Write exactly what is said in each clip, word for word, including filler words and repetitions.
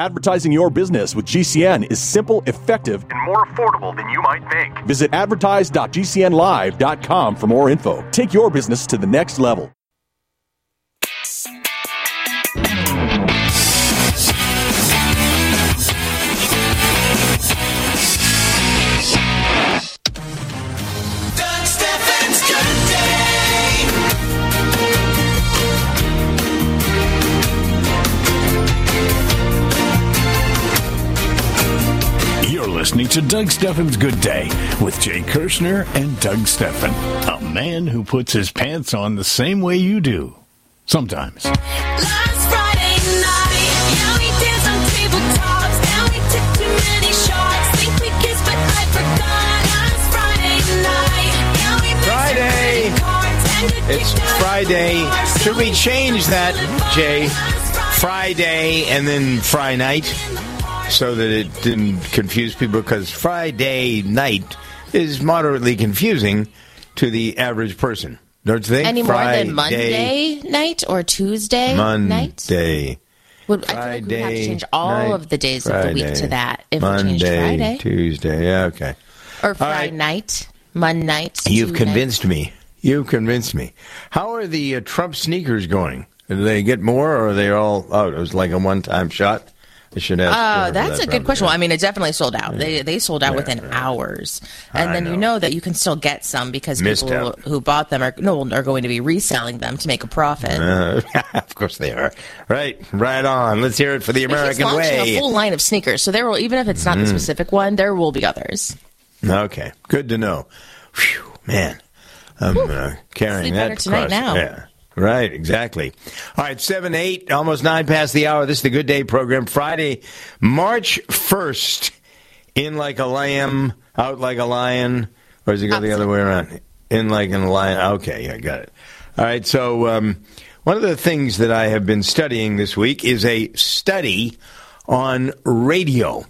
Advertising your business with G C N is simple, effective, and more affordable than you might think. Visit advertise dot g c n live dot com for more info. Take your business to the next level. Listening to Doug Steffen's Good Day with Jay Kirshner and Doug Steffen, a man who puts his pants on the same way you do. Sometimes. Last Friday night, yeah, we danced on tabletops. Now we took too many shots. Think we kissed, but I forgot. Last Friday night, yeah, we Friday. It's Friday. Should we change that, Jay? Friday and then Friday night? So that it didn't confuse people, because Friday night is moderately confusing to the average person. Don't you think? Any more Friday, than Monday night or Tuesday Monday. night? Would, I feel like we have to change all night, of the days Friday, of the week to that. If Monday, we changed Friday. Tuesday, yeah, okay. Or Friday right. night, Monday night. You've Tuesday. convinced me. You've convinced me. How are the uh, Trump sneakers going? Do they get more, or are they all out? It was like a one-time shot? I should ask. Oh, that's that a good question. yeah. Well, I mean, it definitely sold out. Yeah. They they sold out yeah, within yeah. hours, and I then know. you know that you can still get some because Missed people out. who bought them are no are going to be reselling them to make a profit. Uh, of course they are. Right, right on. Let's hear it for the But he's American launching way. a full line of sneakers, so there will, even if it's not the Mm. specific one, there will be others. Okay, good to know. Whew, man, I'm uh, carrying Sleep that better tonight across- now. Yeah. Right, exactly. All right, seven, eight, almost nine past the hour. This is the Good Day program. Friday, March first. In like a lamb, out like a lion. Or does it go the other way around? In like a lion. Okay, I got it. All right, so um, one of the things that I have been studying this week is a study on radio,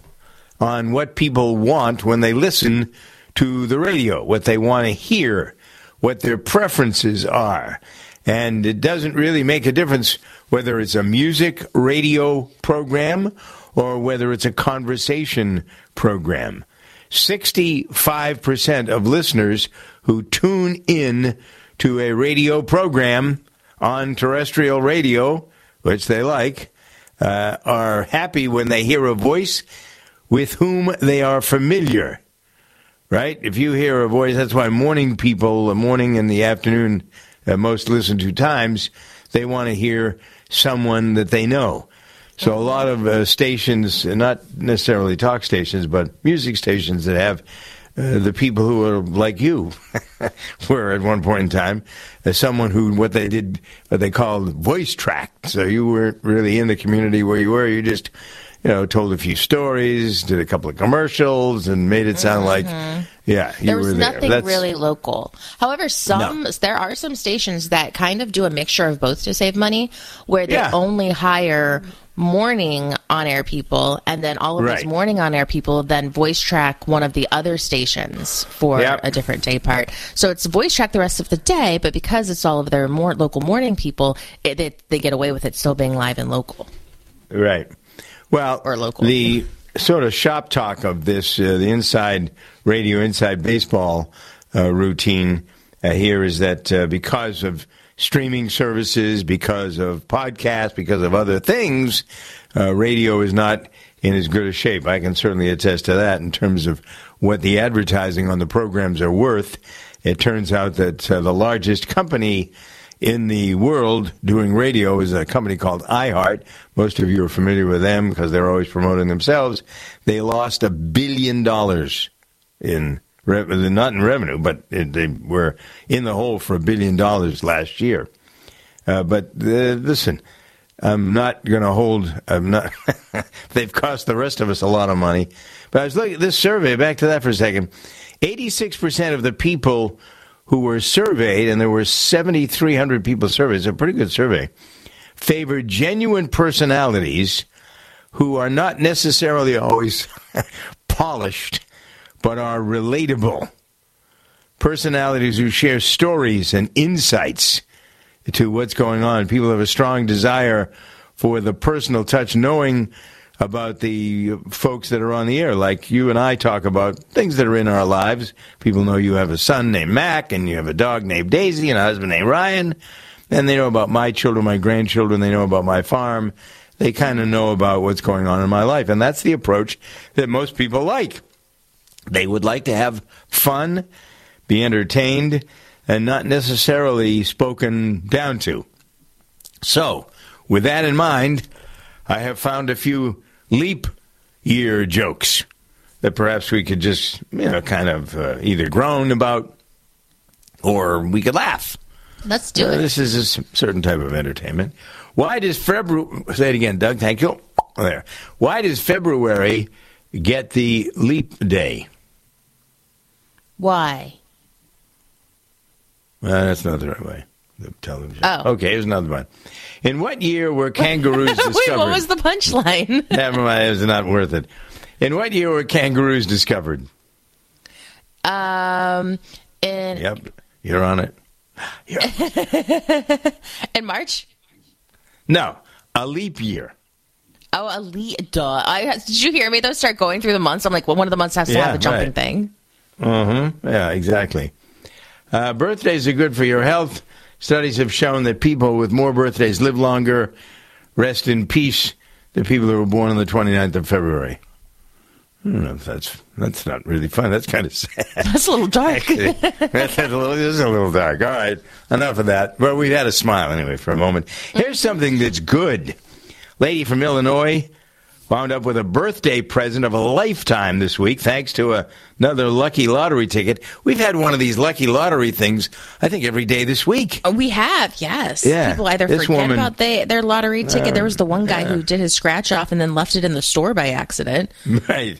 on what people want when they listen to the radio, what they want to hear, what their preferences are. And it doesn't really make a difference whether it's a music radio program or whether it's a conversation program. sixty-five percent of listeners who tune in to a radio program on terrestrial radio, which they like, uh, are happy when they hear a voice with whom they are familiar. Right? If you hear a voice, that's why morning people, the morning and the afternoon, uh, most listened to times, they want to hear someone that they know. So a lot of uh, stations, not necessarily talk stations, but music stations that have uh, the people who are like you were at one point in time, uh, someone who, what they did, what they called voice tracked. So you weren't really in the community where you were. You just, you know, told a few stories, did a couple of commercials, and made it sound like, yeah, you There were was there. nothing That's- really local. However, some No. there are some stations that kind of do a mixture of both to save money, where they Yeah. only hire morning on-air people, and then all of Right. those morning on-air people then voice track one of the other stations for Yep. a different day part. So it's voice track the rest of the day, but because it's all of their more local morning people, it, it, they get away with it still being live and local. Right. Well, Or local. the sort of shop talk of this, uh, the inside radio, inside baseball uh, routine uh, here is that uh, because of streaming services, because of podcasts, because of other things, uh, radio is not in as good a shape. I can certainly attest to that in terms of what the advertising on the programs are worth. It turns out that uh, the largest company in the world doing radio is a company called iHeart. Most of you are familiar with them because they're always promoting themselves. They lost a billion dollars in revenue, not in revenue, but it, they were in the hole for a billion dollars last year. Uh, but uh, listen, I'm not going to hold. I'm not. They've cost the rest of us a lot of money. But I was looking at this survey. Back to that for a second. eighty-six percent of the people who were surveyed, and there were seven thousand three hundred people surveyed, it's a pretty good survey, favored genuine personalities who are not necessarily always polished, but are relatable. Personalities who share stories and insights to what's going on. People have a strong desire for the personal touch, knowing about the folks that are on the air, like you and I talk about things that are in our lives. People know you have a son named Mac, and you have a dog named Daisy, and a husband named Ryan, and they know about my children, my grandchildren, they know about my farm. They kind of know about what's going on in my life, and that's the approach that most people like. They would like to have fun, be entertained, and not necessarily spoken down to. So, with that in mind, I have found a few leap year jokes that perhaps we could just, you know, kind of uh, either groan about or we could laugh. Let's do Uh, it. This is a s- certain type of entertainment. Why does February, say it again, Doug, thank you. There. Why does February get the leap day? Why? Uh, that's not the right way. The television. Oh. Okay, here's another one. In what year were kangaroos discovered? Wait, what was the punchline? Never mind, it's not worth it. In what year were kangaroos discovered? um, in Yep, you're on it. You're- in March. no, a leap year. Oh, a leap. Duh. I did you hear me though? Start going through the months. I'm like, well, one of the months has to Yeah, have a jumping right. thing. Mm-hmm. Yeah, exactly. Uh, birthdays are good for your health. Studies have shown that people with more birthdays live longer. Rest in peace, the people who were born on the twenty-ninth of February. I don't know if that's that's not really fun. That's kind of sad. That's a little dark. That's a little, this is a little dark. All right, enough of that. Well, we had a smile anyway for a moment. Here's something that's good. Lady from Illinois wound up with a birthday present of a lifetime this week, thanks to a, another lucky lottery ticket. We've had one of these lucky lottery things, I think, every day this week. Oh, we have, yes. Yeah, People either this forget woman- about they, their lottery ticket. There was the one guy yeah. who did his scratch off and then left it in the store by accident. Right.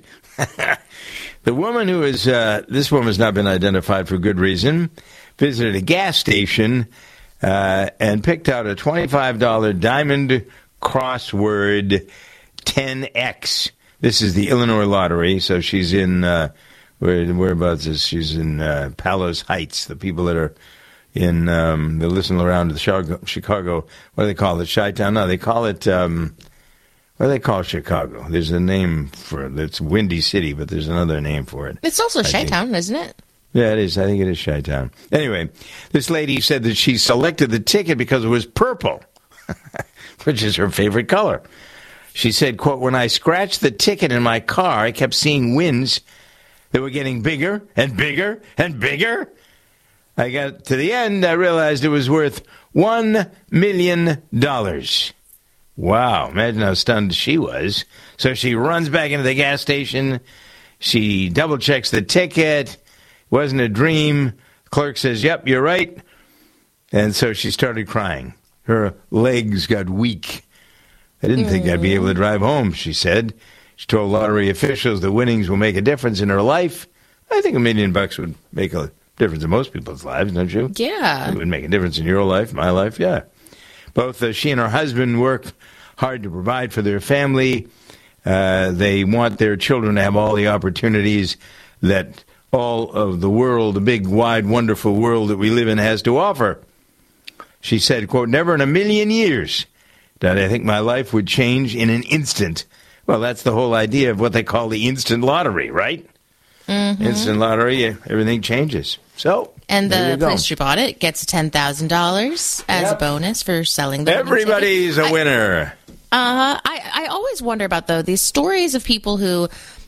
The woman who is, uh, this woman has not been identified for good reason, visited a gas station uh, and picked out a twenty-five dollars Diamond Crossword ten X. This is the Illinois lottery, so she's in, uh, where, whereabouts is she's in uh, Palos Heights, the people that are in, um, they listen around to the Chicago, Chicago, what do they call it, Chi-Town? No, they call it, um, what do they call Chicago? There's a name for it. It's Windy City, but there's another name for it. It's also I think. Chi-Town, isn't it? Yeah, it is. I think it is Chi-Town. Anyway, this lady said that she selected the ticket because it was purple, which is her favorite color. She said, quote, when I scratched the ticket in my car, I kept seeing wins that were getting bigger and bigger and bigger. I got to the end, I realized it was worth one million dollars. Wow, imagine how stunned she was. So she runs back into the gas station. She double-checks the ticket. Wasn't a dream. Clerk says, yep, you're right. And so she started crying. Her legs got weak. I didn't think I'd be able to drive home, she said. She told lottery officials the winnings will make a difference in her life. I think a million bucks would make a difference in most people's lives, don't you? Yeah. It would make a difference in your life, my life, yeah. Both uh, she and her husband work hard to provide for their family. Uh, they want their children to have all the opportunities that all of the world, the big, wide, wonderful world that we live in has to offer. She said, quote, never in a million years that I think my life would change in an instant. Well, that's the whole idea of what they call the instant lottery, right? Mm-hmm. Instant lottery, everything changes. So, And there the you go. place you bought it gets ten thousand dollars as Yep. a bonus for selling the winning Everybody's ticket. a winner. Uh, I, I always wonder about, though, these stories of people who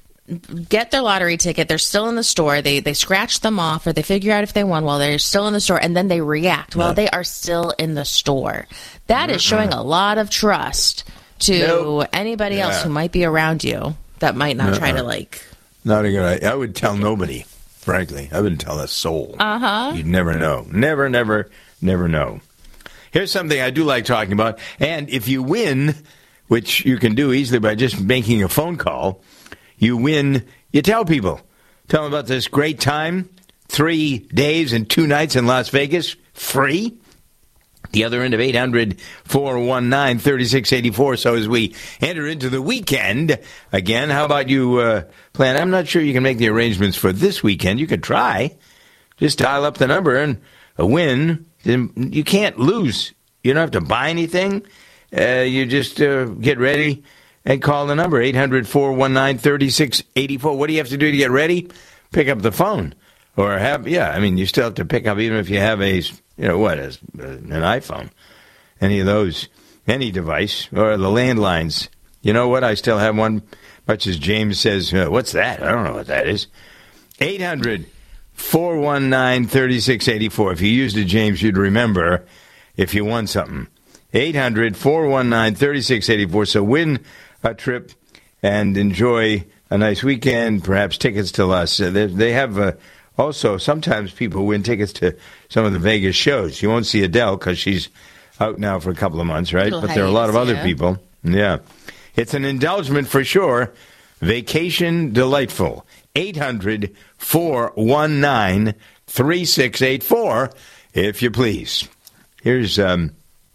get their lottery ticket, they're still in the store, they they scratch them off, or they figure out if they won while they're still in the store, and then they react while they are still in the store. That is showing a lot of trust to Nope. anybody else Yeah. who might be around you that might not try Uh-uh. to, like... Not a good idea. I would tell nobody, frankly. I wouldn't tell a soul. Uh-huh. You'd never know. Never, never, never know. Here's something I do like talking about. And if you win, which you can do easily by just making a phone call, you win, you tell people. Tell them about this great time, three days and two nights in Las Vegas, free. The other end of eight hundred, four one nine, three six eight four. So as we enter into the weekend, again, how about you uh, plan? I'm not sure you can make the arrangements for this weekend. You could try. Just dial up the number and a win. You can't lose. You don't have to buy anything. Uh, you just uh, get ready and call the number, eight hundred, four one nine, three six eight four. What do you have to do to get ready? Pick up the phone. Or have, yeah, I mean, you still have to pick up, even if you have a, you know, what, an iPhone. Any of those, any device, or the landlines. You know what? I still have one, much as James says, uh, what's that? I don't know what that is. eight hundred, four one nine, three six eight four. If you used it, James, you'd remember if you won something. eight hundred, four one nine, three six eight four. So win a trip and enjoy a nice weekend, perhaps tickets to us. Uh, they, they have uh, also, sometimes people win tickets to some of the Vegas shows. You won't see Adele because she's out now for a couple of months, right? But there are a lot of other people. Yeah. It's an indulgence for sure. Vacation delightful. eight hundred, four one nine, three six eight four, if you please. Here's um,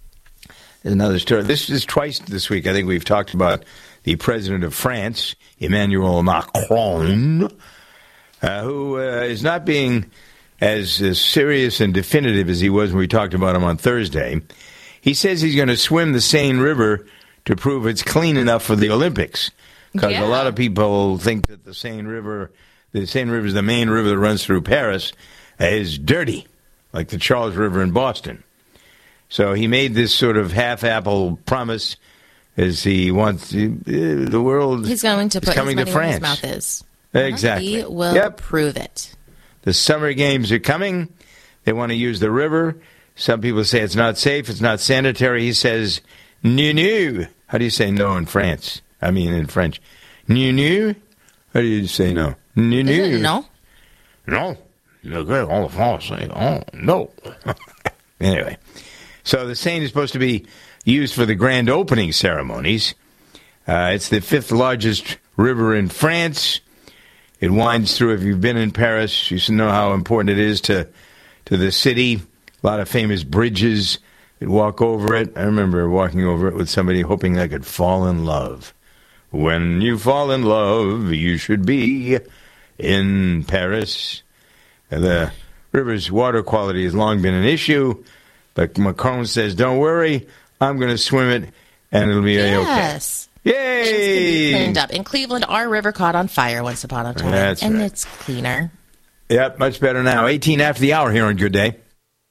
another story. This is twice this week. I think we've talked about the president of France, Emmanuel Macron, uh, who uh, is not being as uh, serious and definitive as he was when we talked about him on Thursday. He says he's going to swim the Seine River to prove it's clean enough for the Olympics. Because yeah. a lot of people think that the Seine River, the Seine River is the main river that runs through Paris, uh, is dirty, like the Charles River in Boston. So he made this sort of half-apple promise as he wants uh, the world He's going to put coming his to money France. where his mouth is. Exactly. He will yep. prove it. The summer games are coming. They want to use the river. Some people say it's not safe, it's not sanitary. He says, no, no. How do you say no in France? I mean, in French. No, no. How do you say no? No, no. Is it no? No. All the France say, oh, no. Anyway, so the Seine is supposed to be used for the grand opening ceremonies. Uh, it's the fifth largest river in France. It winds through, if you've been in Paris, you should know how important it is to, to the city. A lot of famous bridges that walk over it. I remember walking over it with somebody hoping I could fall in love. When you fall in love, you should be in Paris. The river's water quality has long been an issue, but Macron says, don't worry, I'm going to swim it, and it'll be yes. okay. Yes. Yay! It's going to be cleaned up. In Cleveland, our river caught on fire once upon a time, That's and right. it's cleaner. Yep, much better now. eighteen after the hour here on Good Day.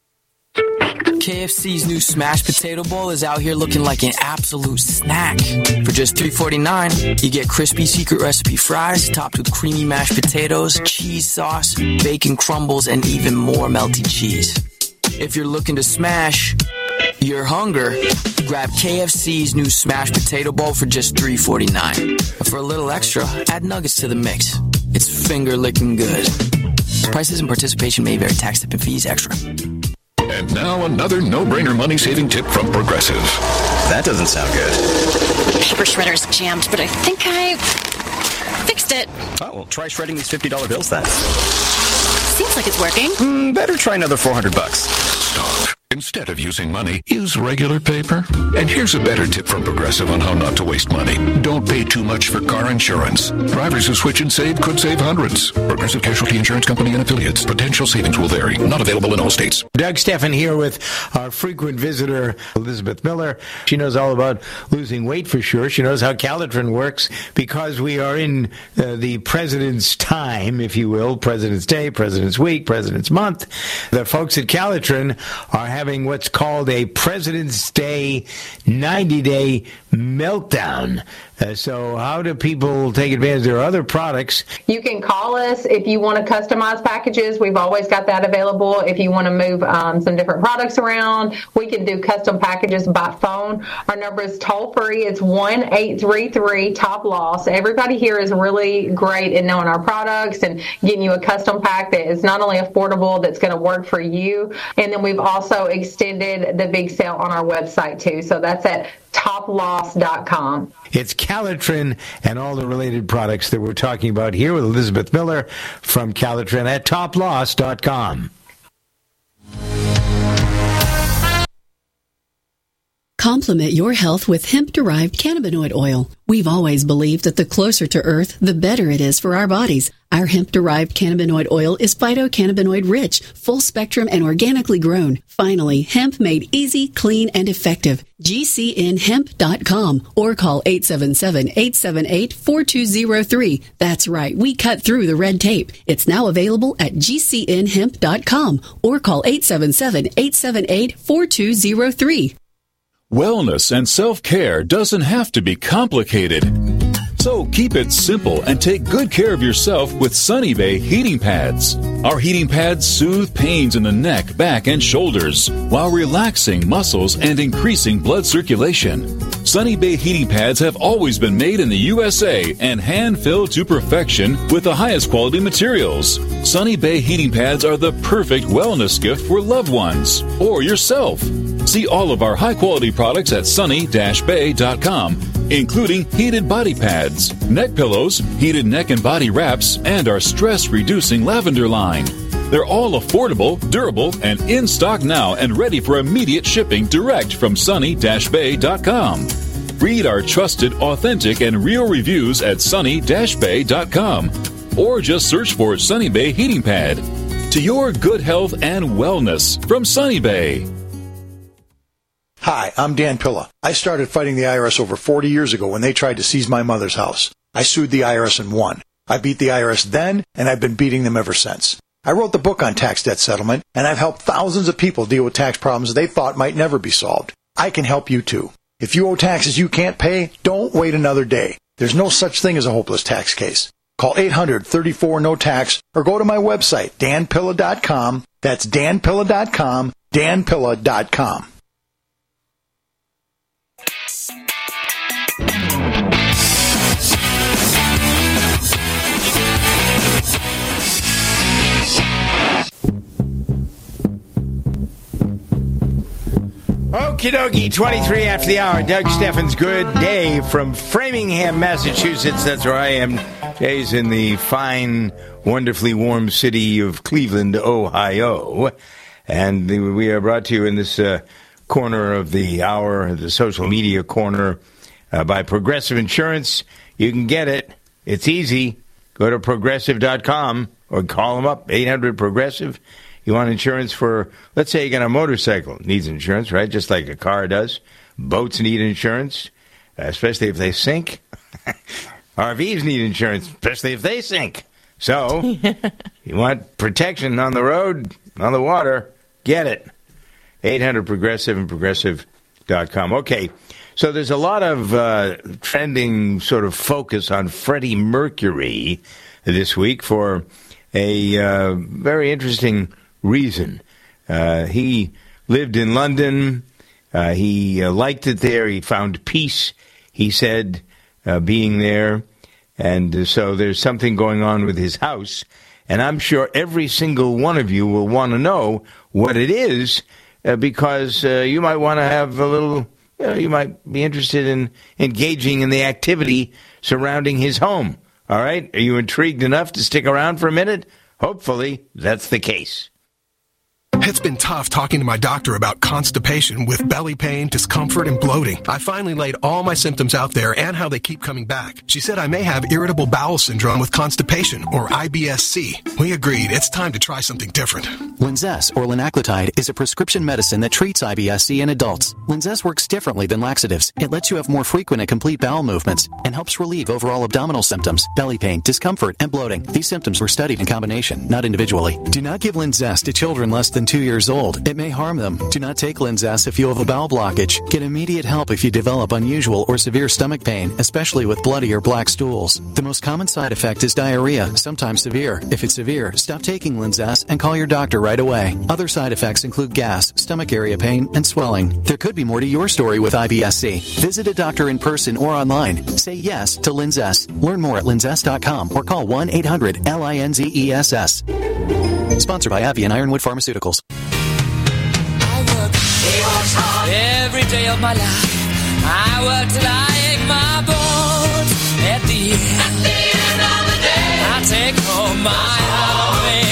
K F C's new smashed potato bowl is out here looking like an absolute snack. For just three forty-nine, you get crispy secret recipe fries topped with creamy mashed potatoes, cheese sauce, bacon crumbles, and even more melty cheese. If you're looking to smash your hunger, grab K F C's new smashed potato bowl for just three forty-nine. For a little extra, add nuggets to the mix. It's finger-licking good. Prices and participation may vary. Tax, tip, and fees extra. And now another no-brainer money-saving tip from Progressive. That doesn't sound good. Paper shredder's jammed, but I think I fixed it. Oh, well, try shredding these fifty dollar bills then. Seems like it's working. Mm, better try another four hundred bucks. Stop. Instead of using money, use regular paper. And here's a better tip from Progressive on how not to waste money. Don't pay too much for car insurance. Drivers who switch and save could save hundreds. Progressive Casualty Insurance Company and affiliates. Potential savings will vary. Not available in all states. Doug Steffen here with our frequent visitor, Elizabeth Miller. She knows all about losing weight for sure. She knows how Calitrin works because we are in uh, the President's time, if you will, President's Day, President's Week, President's Month. The folks at Calitrin are having what's called a President's Day ninety-day meltdown. Uh, so how do people take advantage? There are other products. You can call us if you want to customize packages. We've always got that available. If you want to move um, some different products around, we can do custom packages by phone. Our number is toll free. It's one eight three three top loss. Everybody here is really great in knowing our products and getting you a custom pack that is not only affordable, that's going to work for you. And then we've also extended the big sale on our website too. So that's at top loss dot com. It's Calitrin and all the related products that we're talking about here with Elizabeth Miller from Calitrin at top loss dot com. Complement your health with hemp-derived cannabinoid oil. We've always believed that the closer to Earth, the better it is for our bodies. Our hemp-derived cannabinoid oil is phytocannabinoid rich, full spectrum, and organically grown. Finally, hemp made easy, clean, and effective. G C N hemp dot com or call eight seven seven, eight seven eight, four two zero three. That's right, we cut through the red tape. It's now available at G C N hemp dot com or call eight seven seven, eight seven eight, four two zero three. Wellness and self-care doesn't have to be complicated. So keep it simple and take good care of yourself with Sunny Bay heating pads. Our heating pads soothe pains in the neck, back, and shoulders while relaxing muscles and increasing blood circulation. Sunny Bay heating pads have always been made in the U S A and hand-filled to perfection with the highest quality materials. Sunny Bay heating pads are the perfect wellness gift for loved ones or yourself. See all of our high-quality products at sunny dash bay dot com, including heated body pads, neck pillows, heated neck and body wraps, and our stress-reducing lavender line. They're all affordable, durable, and in stock now and ready for immediate shipping direct from sunny dash bay dot com. Read our trusted, authentic, and real reviews at sunny dash bay dot com or just search for Sunny Bay Heating Pad. To your good health and wellness from Sunny Bay. Hi, I'm Dan Pilla. I started fighting the I R S over forty years ago when they tried to seize my mother's house. I sued the I R S and won. I beat the I R S then, and I've been beating them ever since. I wrote the book on tax debt settlement, and I've helped thousands of people deal with tax problems they thought might never be solved. I can help you too. If you owe taxes you can't pay, don't wait another day. There's no such thing as a hopeless tax case. Call eight hundred, thirty-four, no tax or go to my website, dan pilla dot com. That's dan pilla dot com, dan pilla dot com. Okie dokie, twenty-three after the hour. Doug Steffens, good day from Framingham, Massachusetts. That's where I am. Jay's in the fine, wonderfully warm city of Cleveland, Ohio. And we are brought to you in this uh, corner of the hour, the social media corner, uh, by Progressive Insurance. You can get it. It's easy. Go to progressive dot com or call them up, eight hundred progressive. You want insurance for, let's say you got a motorcycle, needs insurance, right? Just like a car does. Boats need insurance, especially if they sink. R Vs need insurance, especially if they sink. So, you want protection on the road, on the water, get it. eight hundred progressive and progressive dot com. Okay, so there's a lot of uh, trending sort of focus on Freddie Mercury this week for a uh, very interesting reason. Uh, he lived in London. Uh, he uh, liked it there. He found peace, he said, uh, being there. And uh, so there's something going on with his house. And I'm sure every single one of you will want to know what it is, uh, because uh, you might want to have a little, you know, you might be interested in engaging in the activity surrounding his home. All right? Are you intrigued enough to stick around for a minute? Hopefully, that's the case. It's been tough talking to my doctor about constipation with belly pain, discomfort, and bloating. I finally laid all my symptoms out there and how they keep coming back. She said I may have irritable bowel syndrome with constipation, or I B S C. We agreed it's time to try something different. Linzess, or linaclotide, is a prescription medicine that treats I B S C in adults. Linzess works differently than laxatives. It lets you have more frequent and complete bowel movements and helps relieve overall abdominal symptoms, belly pain, discomfort, and bloating. These symptoms were studied in combination, not individually. Do not give Linzess to children less than two years old. It may harm them. Do not take Linzess if you have a bowel blockage. Get immediate help if you develop unusual or severe stomach pain, especially with bloody or black stools. The most common side effect is diarrhea, sometimes severe. If it's severe, stop taking Linzess and call your doctor right away. Other side effects include gas, stomach area pain, and swelling. There could be more to your story with I B S C. Visit a doctor in person or online. Say yes to Linzess. Learn more at linzess dot com or call one eight hundred L I N Z E S S. Sponsored by AbbVie and Ironwood Pharmaceuticals. Every day of my life, I work till I ache my bones. At the end, At the end of the day, I take home my holiday.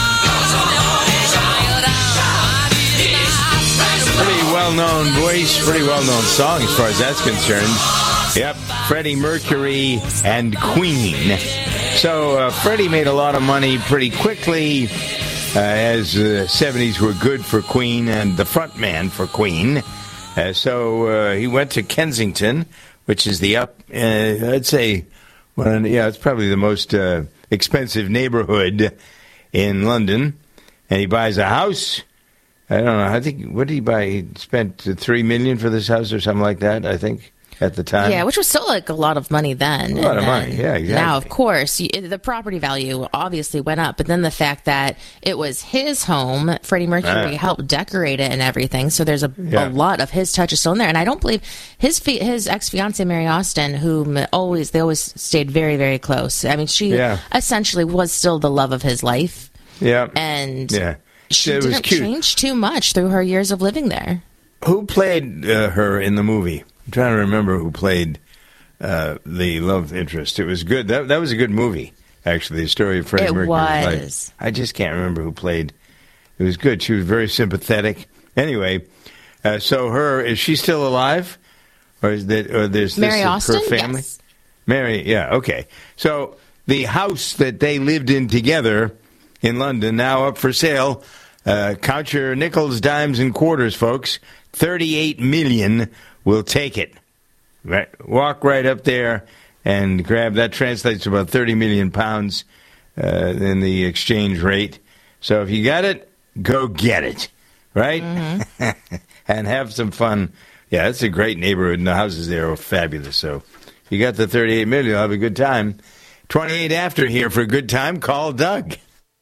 Oh, pretty well-known voice, pretty well-known song as far as that's concerned. Yep, Freddie Mercury and Queen. So uh, Freddie made a lot of money pretty quickly, uh, as the seventies were good for Queen and the front man for Queen. Uh, so uh, he went to Kensington, which is the up, uh, I'd say, well, yeah, it's probably the most uh, expensive neighborhood in London. And he buys a house. I don't know. I think, what did he buy? He spent three million dollars for this house or something like that, I think, at the time. Yeah, which was still like a lot of money then. A lot And of money, then yeah, exactly. Now, of course, you, the property value obviously went up, but then the fact that it was his home, Freddie Mercury Ah. helped decorate it and everything, so there's a, Yeah. a lot of his touches still in there. And I don't believe his fi- his ex-fiancée, Mary Austin, whom always, they always stayed very, very close. I mean, she Yeah. essentially was still the love of his life. Yeah. And yeah. she It was didn't cute. change too much through her years of living there. Who played uh, her in the movie? I'm trying to remember who played uh, the love interest. It was good. That that was a good movie, actually. The story of Freddie It Mercury's life. was. I just can't remember who played. It was good. She was very sympathetic. Anyway, uh, so her is she still alive, or is that or there's Mary this Austin? her family? Yes. Mary, yeah, okay. So the house that they lived in together in London now up for sale. Uh, count your nickels, dimes, and quarters, folks. Thirty-eight million will take it. Right, walk right up there and grab that. Translates to about thirty million pounds uh, in the exchange rate. So if you got it, go get it. Right, Mm-hmm. and have some fun. Yeah, it's a great neighborhood, and the houses there are fabulous. So if you got the thirty-eight million, you'll have a good time. Twenty-eight after here for a good time. Call Doug.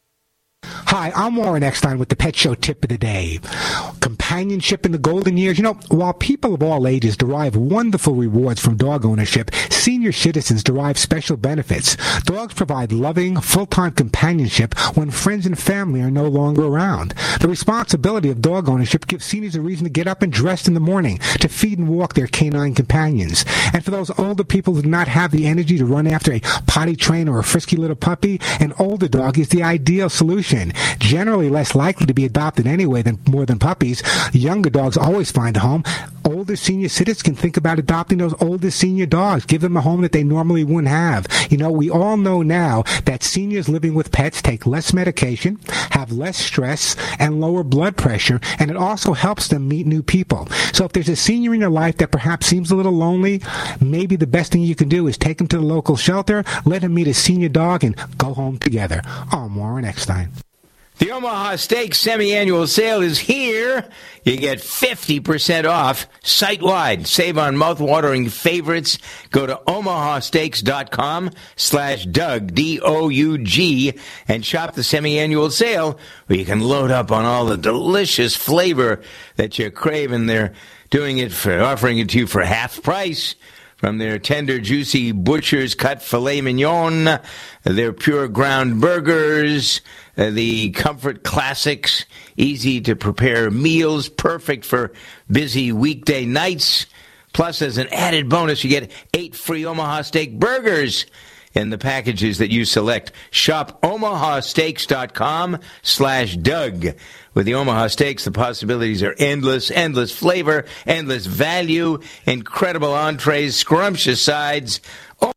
Hi, I'm Warren Eckstein with the Pet Show Tip of the Day. Companionship in the golden years. You know, while people of all ages derive wonderful rewards from dog ownership, senior citizens derive special benefits. Dogs provide loving, full-time companionship when friends and family are no longer around. The responsibility of dog ownership gives seniors a reason to get up and dress in the morning to feed and walk their canine companions. And for those older people who do not have the energy to run after a potty trained or a frisky little puppy, an older dog is the ideal solution. Generally less likely to be adopted anyway than more than puppies, younger dogs always find a home. Older senior citizens can think about adopting those older senior dogs. Give them a home that they normally wouldn't have. You know, we all know now that seniors living with pets take less medication, have less stress, and lower blood pressure, and it also helps them meet new people. So if there's a senior in your life that perhaps seems a little lonely, maybe the best thing you can do is take him to the local shelter, let him meet a senior dog, and go home together. I'm Warren Eckstein. The Omaha Steaks semi-annual sale is here. You get fifty percent off site-wide. Save on mouth-watering favorites. Go to omahasteaks.com slash Doug, D O U G, and shop the semi-annual sale where you can load up on all the delicious flavor that you're craving. They're doing it for, offering it to you for half price. From their tender, juicy butcher's cut filet mignon, their pure ground burgers, uh, the comfort classics, easy to prepare meals, perfect for busy weekday nights. Plus, as an added bonus, you get eight free Omaha Steak burgers in the packages that you select. Shop omahasteaks.com slash Doug. With the Omaha Steaks, the possibilities are endless, endless flavor, endless value, incredible entrees, scrumptious sides. Oh.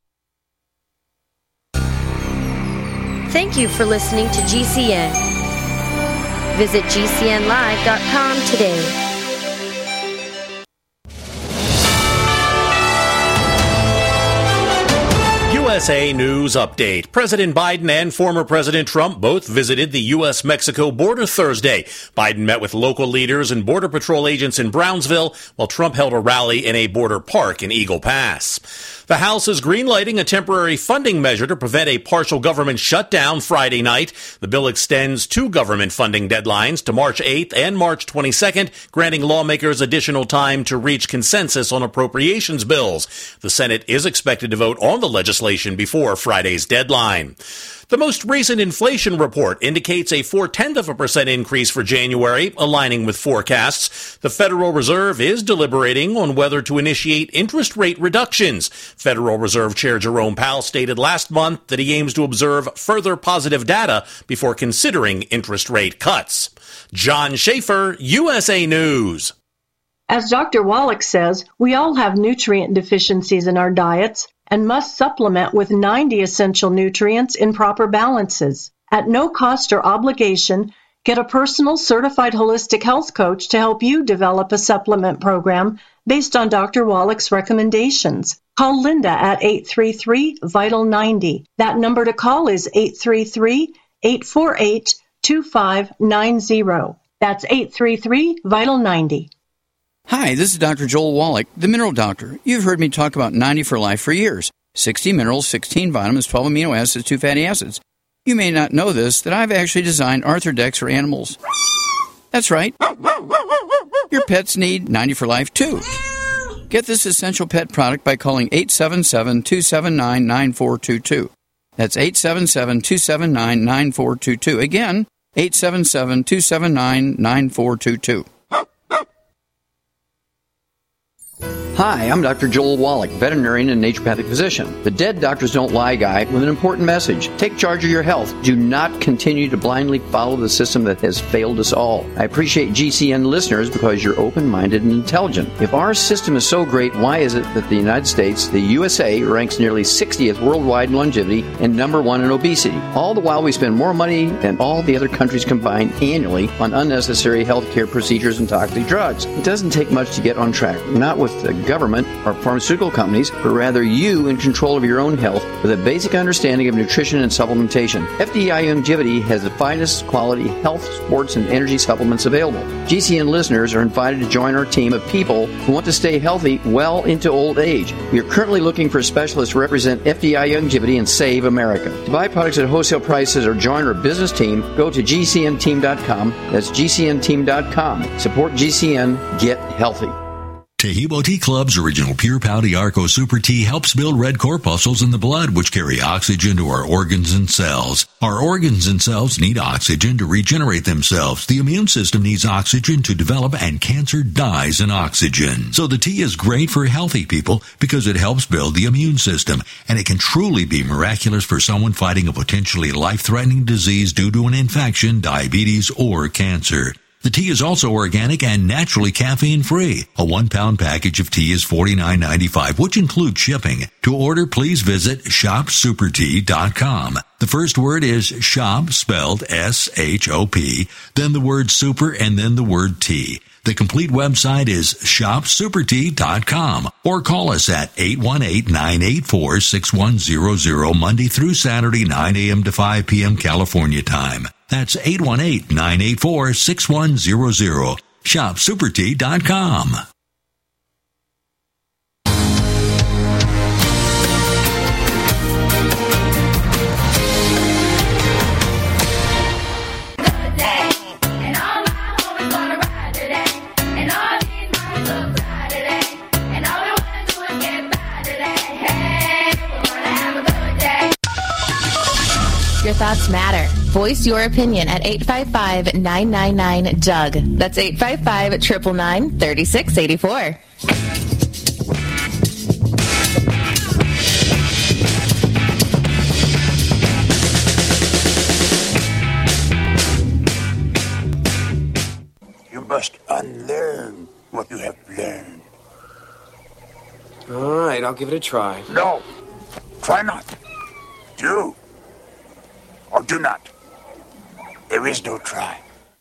Thank you for listening to G C N. Visit G C N live dot com today. U S A News Update. President Biden and former President Trump both visited the U S Mexico border Thursday. Biden met with local leaders and Border Patrol agents in Brownsville, while Trump held a rally in a border park in Eagle Pass. The House is greenlighting a temporary funding measure to prevent a partial government shutdown Friday night. The bill extends two government funding deadlines to March eighth and March twenty-second, granting lawmakers additional time to reach consensus on appropriations bills. The Senate is expected to vote on the legislation before Friday's deadline. The most recent inflation report indicates a four-tenths of a percent increase for January, aligning with forecasts. The Federal Reserve is deliberating on whether to initiate interest rate reductions. Federal Reserve Chair Jerome Powell stated last month that he aims to observe further positive data before considering interest rate cuts. John Schaefer, U S A News. As Doctor Wallach says, we all have nutrient deficiencies in our diets, and must supplement with ninety essential nutrients in proper balances. At no cost or obligation, get a personal certified holistic health coach to help you develop a supplement program based on Doctor Wallach's recommendations. Call Linda at eight three three, vital ninety. That number to call is eight three three, eight four eight, two five nine zero. That's eight three three, vital ninety. Hi, this is Doctor Joel Wallach, the Mineral Doctor. You've heard me talk about ninety for Life for years. sixty minerals, sixteen vitamins, twelve amino acids, two fatty acids. You may not know this, that I've actually designed Arthrodex for animals. That's right. Your pets need ninety for Life, too. Get this essential pet product by calling eight seven seven, two seven nine, nine four two two. That's eight seven seven, two seven nine, nine four two two. Again, eight seven seven, two seven nine, nine four two two. Hi, I'm Doctor Joel Wallach, veterinarian and naturopathic physician. The Dead Doctors Don't Lie guy with an important message. Take charge of your health. Do not continue to blindly follow the system that has failed us all. I appreciate G C N listeners because you're open-minded and intelligent. If our system is so great, why is it that the United States, the U S A, ranks nearly sixtieth worldwide in longevity and number one in obesity? All the while we spend more money than all the other countries combined annually on unnecessary healthcare procedures and toxic drugs. It doesn't take much to get on track. Not with the government or pharmaceutical companies, but rather you in control of your own health with a basic understanding of nutrition and supplementation. F D I Longevity has the finest quality health, sports, and energy supplements available. G C N listeners are invited to join our team of people who want to stay healthy well into old age. We are currently looking for specialists to represent F D I Longevity and Save America. To buy products at wholesale prices or join our business team, go to G C N team dot com. That's G C N team dot com. Support G C N. Get healthy. Tahibo Tea Club's original Pure Pouty Arco Super Tea helps build red corpuscles in the blood, which carry oxygen to our organs and cells. Our organs and cells need oxygen to regenerate themselves. The immune system needs oxygen to develop, and cancer dies in oxygen. So the tea is great for healthy people because it helps build the immune system, and it can truly be miraculous for someone fighting a potentially life-threatening disease due to an infection, diabetes, or cancer. The tea is also organic and naturally caffeine-free. A one-pound package of tea is forty-nine ninety-five, which includes shipping. To order, please visit shop super tea dot com. The first word is shop, spelled S H O P, then the word super, and then the word tea. The complete website is shop super tea dot com, or call us at eight one eight, nine eight four, six one zero zero Monday through Saturday, nine a.m. to five p.m. California time. That's eight one eight, nine eight four, six one zero zero. shop super tea dot com. Your thoughts matter. Voice your opinion at eight five five, nine nine nine, D U G. That's eight five five, nine nine nine, three six eight four. You must unlearn what you have learned. All right, I'll give it a try. No, try not. Do or do not. There is no try.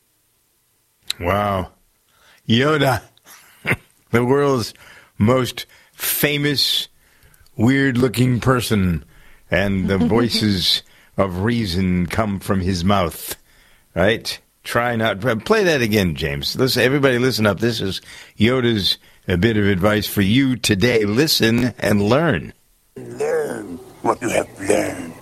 Wow. Yoda, the world's most famous, weird-looking person, and the voices of reason come from his mouth, right? Try not. Play that again, James. Listen, everybody listen up. This is Yoda's a bit of advice for you today. Listen and learn. Learn what you have learned.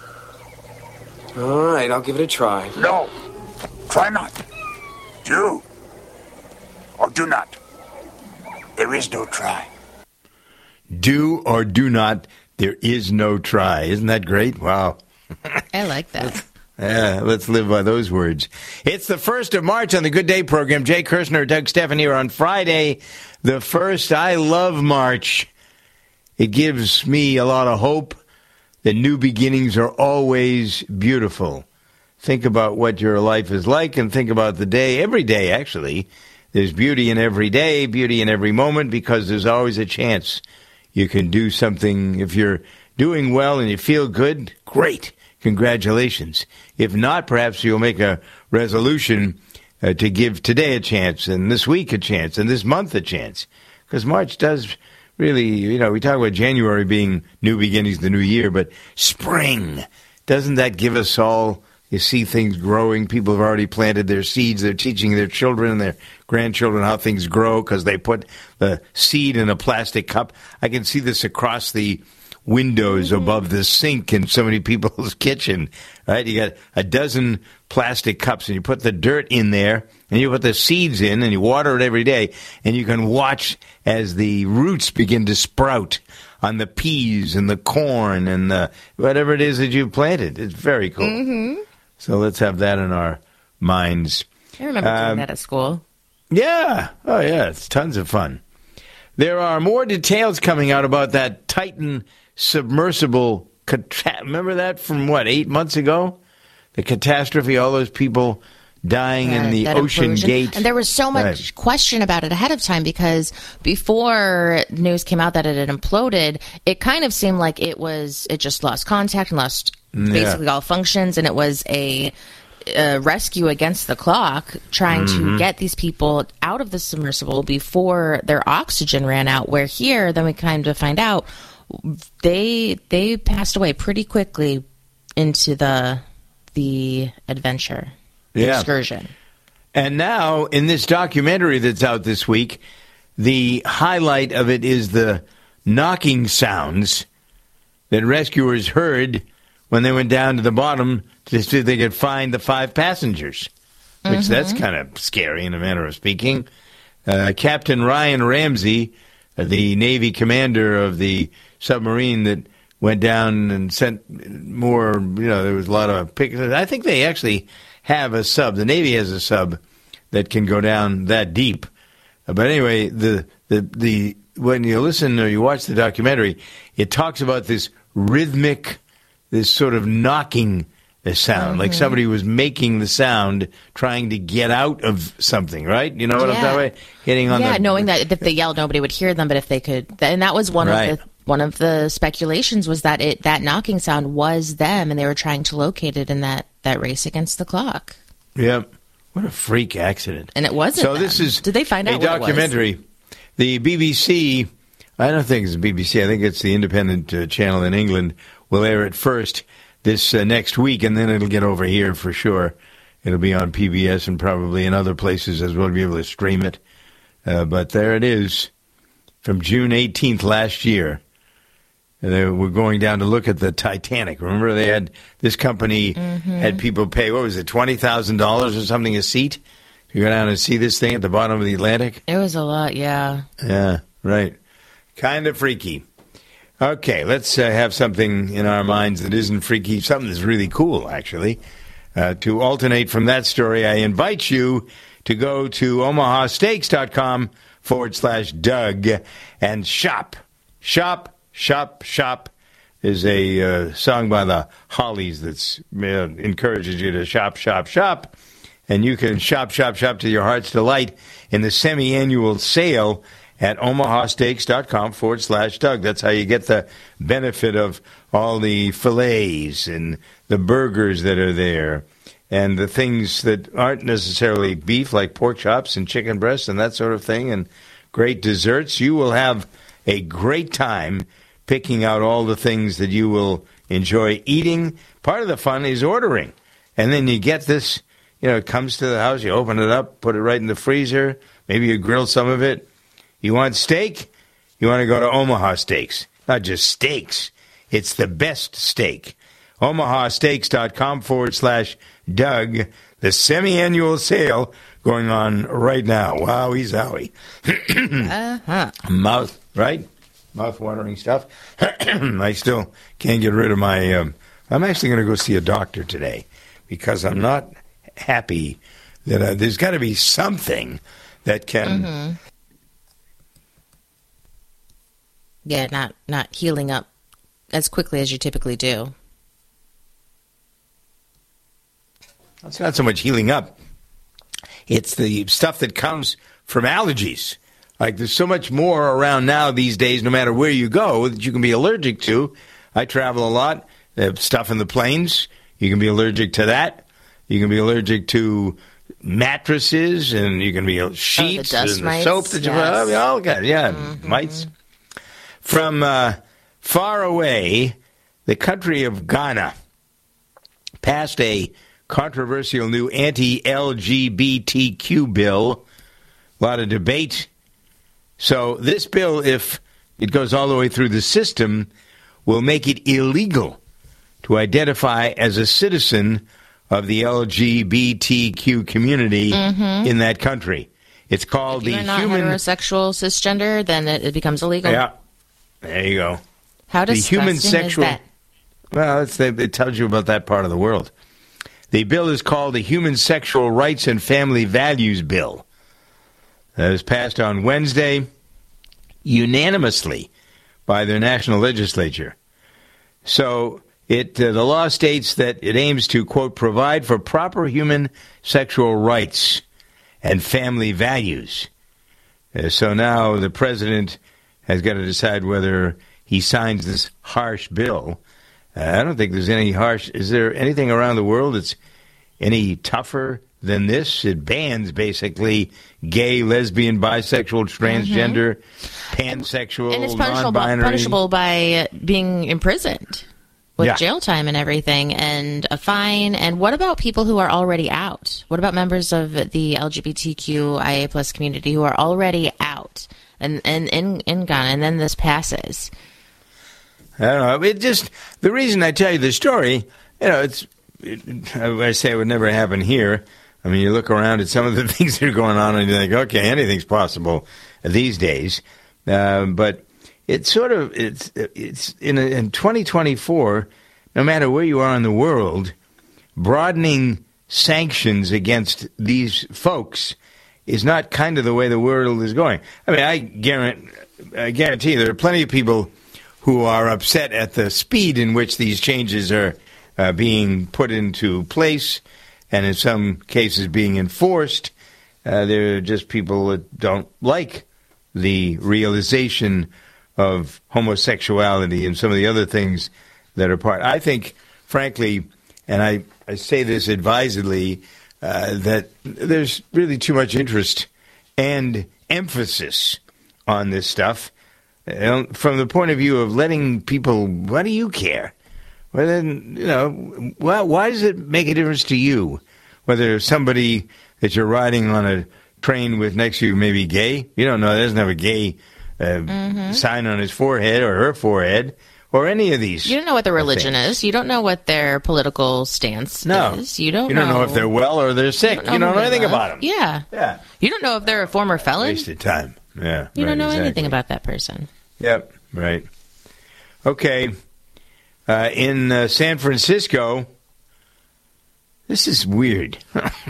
All right, I'll give it a try. No, try not. Do or do not. There is no try. Do or do not. There is no try. Isn't that great? Wow. I like that. Yeah, let's live by those words. It's the first of March on the Good Day program. Jay Kirshner, Doug Stephan here on Friday, the first. I love March. It gives me a lot of hope that new beginnings are always beautiful. Think about what your life is like and think about the day, every day actually. There's beauty in every day, beauty in every moment, because there's always a chance you can do something. If you're doing well and you feel good, great. Congratulations. If not, perhaps you'll make a resolution uh, to give today a chance, and this week a chance, and this month a chance. Because March does really, you know, we talk about January being new beginnings, the new year, but spring, doesn't that give us all, you see things growing, people have already planted their seeds, they're teaching their children and their grandchildren how things grow because they put the seed in a plastic cup. I can see this across the windows above the sink in so many people's kitchen, right? You got a dozen plastic cups, and you put the dirt in there, and you put the seeds in, and you water it every day, and you can watch as the roots begin to sprout on the peas and the corn and the whatever it is that you've planted. It's very cool. Mm-hmm. So let's have that in our minds. I remember doing Um, that at school. Yeah. Oh, yeah. It's tons of fun. There are more details coming out about that Titan submersible. Cata- remember that from, what, eight months ago? The catastrophe, all those people dying in Right, the that Ocean implosion. Gate. And there was so much Right. question about it ahead of time because before news came out that it had imploded, it kind of seemed like it was, it just lost contact and lost Yeah. basically all functions, and it was a, a rescue against the clock trying Mhm. to get these people out of the submersible before their oxygen ran out. Where here, then we kind of find out they they passed away pretty quickly into the the adventure. Yeah. Excursion. And now, in this documentary that's out this week, the highlight of it is the knocking sounds that rescuers heard when they went down to the bottom to see if they could find the five passengers, which Mhm. that's kind of scary in a manner of speaking. Uh, Captain Ryan Ramsey, uh, the Navy commander of the submarine that went down and sent more, you know, there was a lot of pictures. I think they actually have a sub. The Navy has a sub that can go down that deep. Uh, But anyway, the, the, the, when you listen or you watch the documentary, it talks about this rhythmic, this sort of knocking the sound, like Mhm. somebody was making the sound trying to get out of something, right? You know what I'm Yeah. talking about? Hitting on yeah, the... knowing that if they yelled, nobody would hear them, but if they could, and that was one Right. of the one of the speculations was that it that knocking sound was them, and they were trying to locate it in that that race against the clock. Yep. What a freak accident. And it wasn't So this them. is Did they find a out what it was? documentary. The B B C, I don't think it's the B B C, I think it's the independent uh, channel in England, will air it first this uh, next week, and then it'll get over here for sure. It'll be on P B S and probably in other places as well to be able to stream it. Uh, but there it is from June eighteenth last year. And they were going down to look at the Titanic. Remember, they had this company Mhm. had people pay, what was it, twenty thousand dollars or something a seat to go down and see this thing at the bottom of the Atlantic? It was a lot, yeah. Yeah, right. Kind of freaky. Okay, let's uh, have something in our minds that isn't freaky, something that's really cool, actually. Uh, to alternate from that story, I invite you to go to omahasteaks.com forward slash Doug and shop. Shop. Shop, Shop is a uh, song by the Hollies that uh, encourages you to shop, shop, shop. And you can shop, shop, shop to your heart's delight in the semi-annual sale at omahasteaks.com forward slash Doug. That's how you get the benefit of all the fillets and the burgers that are there and the things that aren't necessarily beef, like pork chops and chicken breasts and that sort of thing, and great desserts. You will have a great time picking out all the things that you will enjoy eating. Part of the fun is ordering. And then you get this, you know, it comes to the house, you open it up, put it right in the freezer, maybe you grill some of it. You want steak? You want to go to Omaha Steaks. Not just steaks. It's the best steak. omahasteaks.com forward slash Doug. The semi-annual sale going on right now. Wowie zowie. uh-huh. Mouth, right? Mouth-watering stuff. I still can't get rid of my... Um, I'm actually going to go see a doctor today because I'm not happy that uh, there's got to be something that can... Mm-hmm. Yeah, not not healing up as quickly as you typically do. It's not so much healing up. It's the stuff that comes from allergies. Like, there's so much more around now these days, no matter where you go, that you can be allergic to. I travel a lot. They have stuff in the planes. You can be allergic to that. You can be allergic to mattresses, and you can be sheets oh, the dust and mites. soap that you yes. put all kind, yeah, mm-hmm. mites. From uh, far away, the country of Ghana passed a controversial new anti-L G B T Q bill. A lot of debate. So this bill, if it goes all the way through the system, will make it illegal to identify as a citizen of the L G B T Q community mm-hmm. in that country. It's called if the you're not human heterosexual cisgender, then it, it becomes illegal. Yeah, there you go. How the disgusting human sexual, is that? Well, it's, it tells you about that part of the world. The bill is called the Human Sexual Rights and Family Values Bill. It was passed on Wednesday unanimously by their national legislature. So it uh, the law states that it aims to, quote, provide for proper human sexual rights and family values. Uh, so now the president has got to decide whether he signs this harsh bill. Uh, I don't think there's any harsh. Is there anything around the world that's any tougher than this? It bans basically gay, lesbian, bisexual, transgender, mm-hmm. pansexual, and it's punishable, non-binary. punishable by being imprisoned with Yeah. jail time and everything, and a fine. And what about people who are already out? What about members of the L G B T Q I A plus community who are already out and, and in, in Ghana, and then this passes? I don't know. It just, the reason I tell you the story, you know, it's, it, I say it would never happen here. I mean, you look around at some of the things that are going on and you think, okay, anything's possible these days. Uh, but it's sort of, it's, it's in, a, in twenty twenty-four, no matter where you are in the world, broadening sanctions against these folks is not kind of the way the world is going. I mean, I guarantee, I guarantee there are plenty of people who are upset at the speed in which these changes are uh, being put into place, and in some cases being enforced. Uh, they're just people that don't like the realization of homosexuality and some of the other things that are part. I think, frankly, and I, I say this advisedly, uh, that there's really too much interest and emphasis on this stuff. From the point of view of letting people, what do you care? Well, then, you know, why, why does it make a difference to you whether somebody that you're riding on a train with next to you may be gay? You don't know. He doesn't have a gay uh, mm-hmm. sign on his forehead or her forehead or any of these. You don't know what their religion things. is. You don't know what their political stance no. is. You don't. You don't know, know if they're well or they're sick. You don't know, you don't know anything love. about them. Yeah. Yeah. You don't know if they're a former felon. Wasted time. Yeah. You right, don't know exactly. anything about that person. Yep, right. Okay. Uh, in uh, San Francisco, this is weird.